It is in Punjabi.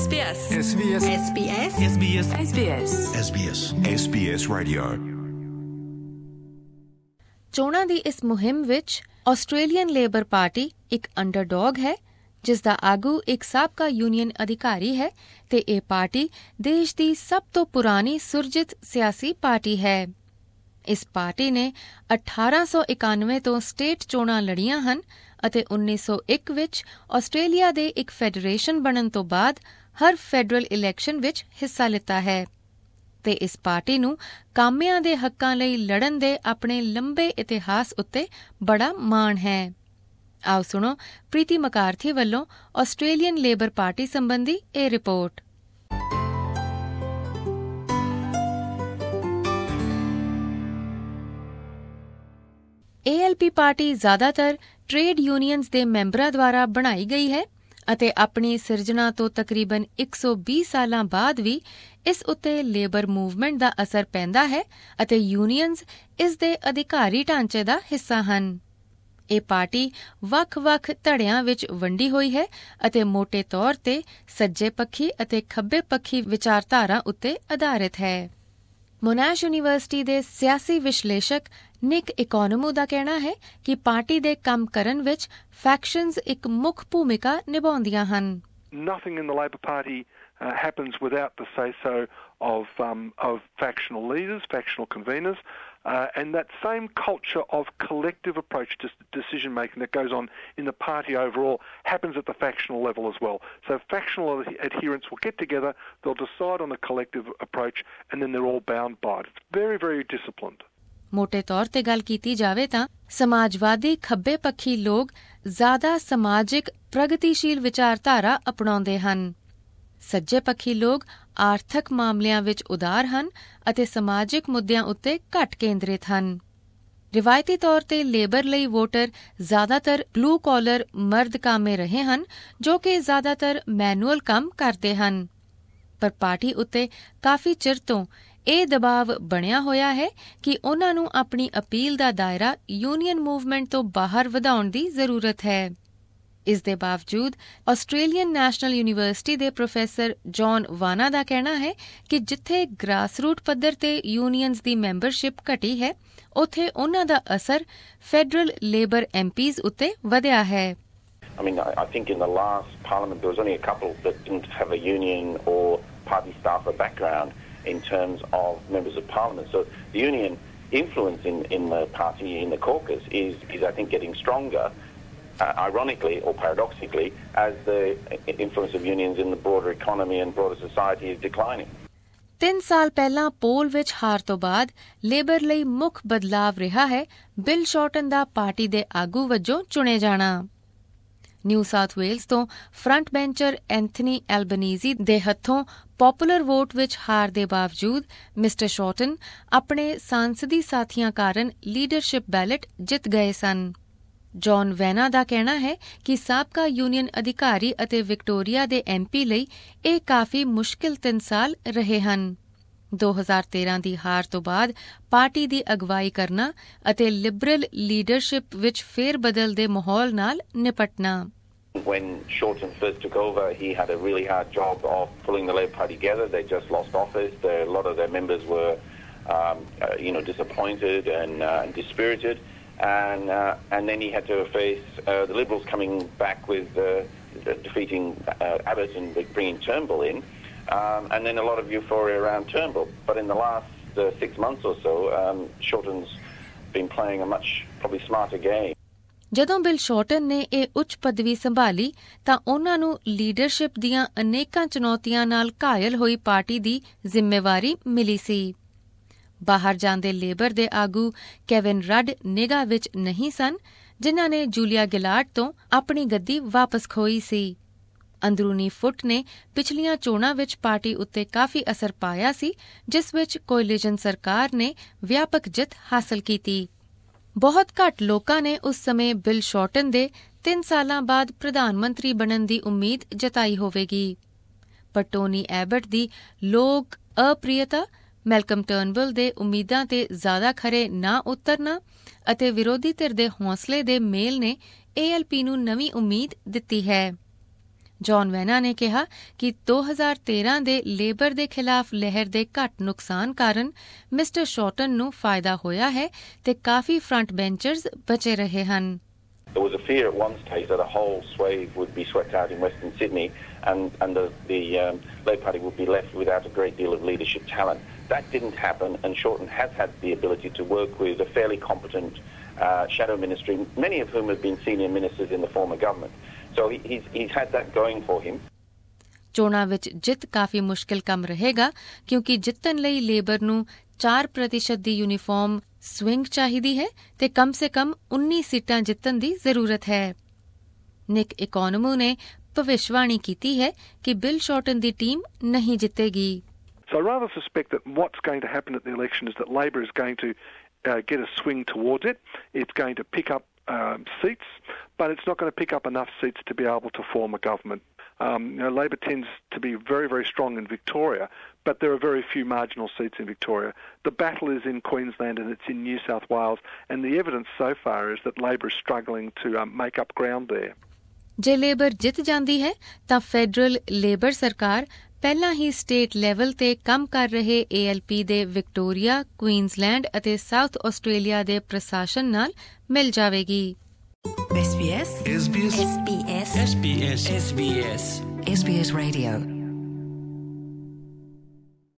SBS SBS SBS SBS SBS SBS SBS Radio। ਚੋਣਾਂ ਦੀ ਇਸ ਮੁਹਿੰਮ ਵਿੱਚ ਆਸਟ੍ਰੇਲੀਅਨ ਲੇਬਰ ਪਾਰਟੀ ਇੱਕ ਅੰਡਰਡੌਗ ਹੈ, ਜਿਸ ਦਾ ਆਗੂ ਇੱਕ ਸਾਬਕਾ ਯੂਨੀਅਨ ਅਧਿਕਾਰੀ ਹੈ ਤੇ ਇਹ ਪਾਰਟੀ ਦੇਸ਼ ਦੀ ਸਭ ਤੋਂ ਪੁਰਾਣੀ ਸੁਰਜੀਤ ਸਿਆਸੀ ਪਾਰਟੀ ਹੈ। ਇਸ ਪਾਰਟੀ ਨੇ 1891 ਤੋਂ ਸਟੇਟ ਚੋਣਾਂ ਲੜੀਆਂ ਹਨ ਅਤੇ 1901 ਵਿੱਚ ਆਸਟ੍ਰੇਲੀਆ ਦੇ ਇੱਕ ਫੈਡਰੇਸ਼ਨ ਬਣਨ ਤੋਂ ਬਾਅਦ ਹਰ ਫੈਡਰਲ ਇਲੈਕਸ਼ਨ ਵਿੱਚ ਹਿੱਸਾ ਲਿੱਤਾ ਹੈ ਤੇ ਇਸ ਪਾਰਟੀ ਨੂੰ ਕਾਮਿਆਂ ਦੇ ਹੱਕਾਂ ਲਈ ਲੜਨ ਦੇ ਆਪਣੇ ਲੰਬੇ ਇਤਿਹਾਸ ਉੱਤੇ ਬੜਾ ਮਾਣ ਹੈ। ਆਓ ਸੁਣੋ ਪ੍ਰੀਤੀ ਮਕਾਰਥੀ ਵੱਲੋਂ ਆਸਟ੍ਰੇਲੀਅਨ ਲੇਬਰ ਪਾਰਟੀ ਸੰਬੰਧੀ ਇਹ ਰਿਪੋਰਟ। ALP ਪਾਰਟੀ ਜ਼ਿਆਦਾਤਰ ਟ੍ਰੇਡ ਯੂਨੀਅਨਜ਼ ਦੇ ਮੈਂਬਰਾਂ ਦੁਆਰਾ ਬਣਾਈ ਗਈ ਹੈ ਅਤੇ ਆਪਣੀ ਸਿਰਜਣਾ ਤੋਂ ਤਕਰੀਬਨ 120 ਸਾਲਾਂ ਬਾਅਦ ਵੀ ਇਸ ਉੱਤੇ ਲੇਬਰ ਮੂਵਮੈਂਟ ਦਾ ਅਸਰ ਪੈਂਦਾ ਹੈ ਅਤੇ ਯੂਨੀਅਨਜ਼ ਇਸ ਦੇ ਅਧਿਕਾਰੀ ਢਾਂਚੇ ਦਾ ਹਿੱਸਾ ਹਨ। ਇਹ ਪਾਰਟੀ ਵੱਖ-ਵੱਖ ਧੜਿਆਂ ਵਿੱਚ ਵੰਡੀ ਹੋਈ ਹੈ ਅਤੇ ਮੋਟੇ ਤੌਰ ਤੇ ਸੱਜੇ ਪੱਖੀ ਅਤੇ ਖੱਬੇ ਪੱਖੀ ਵਿਚਾਰਧਾਰਾ ਉੱਤੇ ਆਧਾਰਿਤ ਹੈ। ਮੋਨਾਸ਼ ਯੂਨੀਵਰਸਿਟੀ ਦੇ ਸਿਆਸੀ ਵਿਸ਼ਲੇਸ਼ਕ ਨਿਕ ਇਕੋਨੋਮੂ ਦਾ ਕਹਿਣਾ ਹੈ ਕਿ ਪਾਰਟੀ ਦੇ ਕੰਮ ਕਰਨ ਵਿੱਚ ਫੈਕਸ਼ਨਜ਼ ਇੱਕ ਮੁੱਖ ਭੂਮਿਕਾ ਨਿਭਾਉਂਦੀਆਂ ਹਨ। Nothing in the Labor Party happens without the say-so of factional leaders, factional conveners, and that same culture of collective approach to decision-making that goes on in the party overall happens at the factional level as well. So factional adherents will get together, they'll decide on a collective approach, and then they're all bound by it. It's very, very disciplined. ਮੋਟੇ ਤੌਰ ਤੇ ਗੱਲ ਕੀਤੀ ਜਾਵੇ ਤਾਂ ਸਮਾਜਵਾਦੀ ਖੱਬੇ ਪੱਖੀ ਲੋਕ ਜ਼ਿਆਦਾ ਸਮਾਜਿਕ ਪ੍ਰਗਤੀਸ਼ੀਲ ਵਿਚਾਰਧਾਰਾ ਅਪਣਾਉਂਦੇ ਹਨ। ਸੱਜੇ ਪੱਖੀ ਲੋਕ ਆਰਥਿਕ ਮਾਮਲਿਆਂ ਵਿੱਚ ਉਦਾਰ ਹਨ ਅਤੇ ਸਮਾਜਿਕ ਮੁੱਦਿਆਂ ਉੱਤੇ ਘੱਟ ਕੇਂਦਰਿਤ ਹਨ। ਰਿਵਾਇਤੀ ਤੌਰ ਤੇ ਲੇਬਰ ਲਈ ਵੋਟਰ ਜ਼ਿਆਦਾਤਰ ਬਲੂ ਕਾਲਰ ਮਰਦ ਕਾਮੇ ਰਹੇ ਹਨ ਜੋ ਕਿ ਜ਼ਿਆਦਾਤਰ ਮੈਨੂਅਲ ਕੰਮ ਕਰਦੇ ਹਨ, ਪਰ ਪਾਰਟੀ ਉੱਤੇ ਕਾਫੀ ਚਿਰ ਤੋਂ ਇਹ ਦਬਾਅ ਬਣਿਆ ਹੋਇਆ ਹੈ ਕਿ ਉਨ੍ਹਾਂ ਨੂੰ ਆਪਣੀ ਅਪੀਲ ਦਾ ਦਾਇਰਾ ਯੂਨੀਅਨ ਮੂਵਮੈਂਟ ਤੋਂ ਬਾਹਰ ਵਧਾਉਣ ਦੀ ਜ਼ਰੂਰਤ ਹੈ। ਇਸ ਦੇ ਬਾਵਜੂਦ ਆਸਟ੍ਰੇਲੀਅਨ ਨੈਸ਼ਨਲ ਯੂਨੀਵਰਸਿਟੀ ਦੇ ਪ੍ਰੋਫੈਸਰ ਜੌਨ ਵਾਨਾ ਦਾ ਕਹਿਣਾ ਹੈ ਕਿ ਜਿੱਥੇ ਗ੍ਰਾਸਰੂਟ ਪੱਧਰ ਤੇ ਯੂਨੀਅਨਜ਼ ਦੀ ਮੈਂਬਰਸ਼ਿਪ ਘਟੀ ਹੈ, ਉੱਥੇ ਉਨ੍ਹਾਂ ਦਾ ਅਸਰ ਫੈਡਰਲ ਲੇਬਰ MPs ਉੱਤੇ ਵਧਿਆ ਹੈ। I mean, I think in the last parliament there was only a couple that didn't have a union or party staffer background in terms of members of parliament. So the union influence in the party, in the caucus, is I think getting stronger, ironically or paradoxically, as the influence of unions in the broader economy and broader society is declining. 3 ਸਾਲ ਪਹਿਲਾਂ ਪੋਲ ਵਿੱਚ ਹਾਰ ਤੋਂ ਬਾਅਦ ਲੇਬਰ ਲਈ ਮੁੱਖ ਬਦਲਾਵ ਰਿਹਾ ਹੈ ਬਿਲ ਸ਼ਾਰਟਨ ਦਾ ਪਾਰਟੀ ਦੇ ਆਗੂ ਵਜੋਂ ਚੁਣੇ ਜਾਣਾ। ਨਿਊ ਸਾਊਥ ਵੇਲਸ ਤੋਂ ਫਰੰਟ ਬੈਂਚਰ ਐਂਥਨੀ ਐਲਬਨੀਜ਼ੀ ਦੇ ਹੱਥੋਂ ਪੌਪੂਲਰ ਵੋਟ ਵਿੱਚ ਹਾਰ ਦੇ ਬਾਵਜੂਦ ਮਿਸਟਰ ਸ਼ਾਰਟਨ ਆਪਣੇ ਸਾਂਸਦੀ ਸਾਥੀਆਂ ਕਾਰਨ ਲੀਡਰਸ਼ਿਪ ਬੈਲਟ ਜਿੱਤ ਗਏ ਸਨ। ਜੌਨ ਵੈਨਾ ਦਾ ਕਹਿਣਾ ਹੈ ਕਿ ਸਾਬਕਾ ਯੂਨੀਅਨ ਅਧਿਕਾਰੀ ਅਤੇ ਵਿਕਟੋਰੀਆ ਦੇ MP ਲਈ ਇਹ ਕਾਫੀ ਮੁਸ਼ਕਿਲ 3 ਸਾਲ ਰਹੇ ਹਨ। 2013 ਦੀ ਹਾਰ ਤੋਂ ਬਾਅਦ ਪਾਰਟੀ ਦੀ ਅਗਵਾਈ ਕਰਨਾ ਅਤੇ ਲਿਬਰਲ ਲੀਡਰਸ਼ਿਪ ਵਿੱਚ ਫੇਰ-ਬਦਲ ਦੇ ਮਾਹੌਲ ਨਾਲ ਨਿਪਟਣਾ। When Shorten first took over, he had a really hard job of pulling the Labor Party together. They just lost office. A lot of their members were, disappointed and dispirited, and then he had to face the Liberals coming back with defeating Abbott and bringing Turnbull in. And then a lot of euphoria around Turnbull. But in the last 6 months or so, Shorten's been playing a much probably smarter game. ਜਦੋਂ ਬਿਲ ਸ਼ਾਰਟਨ ਨੇ ਇਹ ਉੱਚ ਪਦਵੀ ਸੰਭਾਲੀ ਤਾਂ ਉਨ੍ਹਾਂ ਨੂੰ ਲੀਡਰਸ਼ਿਪ ਦੀਆਂ ਅਨੇਕਾਂ ਚੁਣੌਤੀਆਂ ਨਾਲ ਘਾਇਲ ਹੋਈ ਪਾਰਟੀ ਦੀ ਜ਼ਿੰਮੇਵਾਰੀ ਮਿਲੀ ਸੀ। ਬਾਹਰ ਜਾਂਦੇ ਲੇਬਰ ਦੇ ਆਗੂ ਕੈਵਿਨ ਰੱਡ ਨਿਗਾਹ ਵਿੱਚ ਨਹੀਂ ਸਨ, ਜਿਨ੍ਹਾਂ ਨੇ ਜੂਲੀਆ ਗਿਲਾਰਡ ਤੋਂ ਆਪਣੀ ਗੱਦੀ ਵਾਪਸ ਖੋਈ ਸੀ। ਅੰਦਰੂਨੀ ਫੁੱਟ ਨੇ ਪਿਛਲੀਆਂ ਚੋਣਾਂ ਵਿੱਚ ਪਾਰਟੀ ਉੱਤੇ ਕਾਫੀ ਅਸਰ ਪਾਇਆ ਸੀ, ਜਿਸ ਵਿੱਚ ਕੋਅਲੀਸ਼ਨ ਸਰਕਾਰ ਨੇ ਵਿਆਪਕ ਜਿੱਤ ਹਾਸਲ ਕੀਤੀ। ਬਹੁਤ ਘੱਟ ਲੋਕਾਂ ਨੇ ਉਸ ਸਮੇਂ ਬਿਲ ਸ਼ਾਰਟਨ ਦੇ 3 ਸਾਲਾਂ ਬਾਅਦ ਪ੍ਰਧਾਨ ਮੰਤਰੀ ਬਣਨ ਦੀ ਉਮੀਦ ਜਤਾਈ ਹੋਵੇਗੀ, ਪਰ ਟੋਨੀ ਐਬਟ ਦੀ ਲੋਕ ਅਪ੍ਰਿਯਤਾ, ਮੈਲਕਮ ਟਰਨਬੁਲ ਦੇ ਉਮੀਦਾਂ ਤੇ ਜ਼ਿਆਦਾ ਖਰੇ ਨਾ ਉਤਰਨਾ ਅਤੇ ਵਿਰੋਧੀ ਧਿਰ ਦੇ ਹੌਸਲੇ ਦੇ ਮੇਲ ਨੇ ALP ਨੂੰ ਨਵੀਂ ਉਮੀਦ ਦਿੱਤੀ ਹੈ। ਜੌਨ ਵੈਨਾ ਨੇ ਕਿਹਾ ਕਿ 2013 ਦੇ ਲੇਬਰ ਦੇ ਖਿਲਾਫ ਲਹਿਰ ਦੇ ਘੱਟ ਨੁਕਸਾਨ ਕਾਰਨ ਮਿਸਟਰ ਸ਼ੌਰਟਨ ਨੂੰ ਫਾਇਦਾ ਹੋਇਆ ਹੈ ਤੇ ਕਾਫੀ ਫਰੰਟ ਬੈਂਚਰਜ਼ ਬਚੇ ਰਹੇ ਹਨ। There was a fear at one stage that a whole swathe would be swept out in Western Sydney and the Labor Party would be left without a great deal of leadership talent. That didn't happen, and Shorten has had the ability to work with a fairly competent shadow ministry, many of whom have been senior ministers in the former government. So he's had that going for him. ਚੋਣਾਂ ਵਿੱਚ ਜਿੱਤ ਕਾਫੀ ਮੁਸ਼ਕਿਲ ਕੰਮ ਰਹੇਗਾ ਕਿਉਂਕਿ ਜਿੱਤਣ ਲਈ ਲੇਬਰ ਨੂੰ 4% ਦੀ ਯੂਨੀਫਾਰਮ ਸਵਿੰਗ ਚਾਹੀਦੀ ਹੈ ਤੇ ਕਮ ਸੇ ਕਮ 19 ਸੀਟਾਂ ਜਿੱਤਣ ਦੀ ਜ਼ਰੂਰਤ ਹੈ। ਨਿਕ ਇਕੋਨੋਮੂ ਨੇ ਭਵਿੱਖਬਾਣੀ ਕੀਤੀ ਹੈ ਕਿ ਬਿਲ ਸ਼ੌਰਟਨ ਦੀ ਟੀਮ ਨਹੀਂ ਜਿੱਤੇਗੀ। So I rather suspect that what's going to happen at the election is that Labor is going to get a swing towards it. It's going to pick up seats, but it's not going to pick up enough seats to be able to form a government. Labor tends to be very, very strong in Victoria, but there are very few marginal seats in Victoria. The battle is in Queensland and it's in New South Wales, and the evidence so far is that Labor is struggling to make up ground there. ਜੇ ਲੇਬਰ ਜਿੱਤ ਜਾਂਦੀ ਹੈ ਤਾਂ ਫੈਡਰਲ ਲੇਬਰ ਸਰਕਾਰ ਪਹਿਲਾਂ ਹੀ ਸਟੇਟ ਲੈਵਲ ਤੇ ਕੰਮ ਕਰ ਰਹੇ ALP ਦੇ ਵਿਕਟੋਰੀਆ, ਕੁਈਨਜ਼ਲੈਂਡ ਅਤੇ ਸਾਊਥ ਆਸਟ੍ਰੇਲੀਆ ਦੇ ਪ੍ਰਸ਼ਾਸਨ ਨਾਲ ਮਿਲ ਜਾਵੇਗੀ। SBS Radio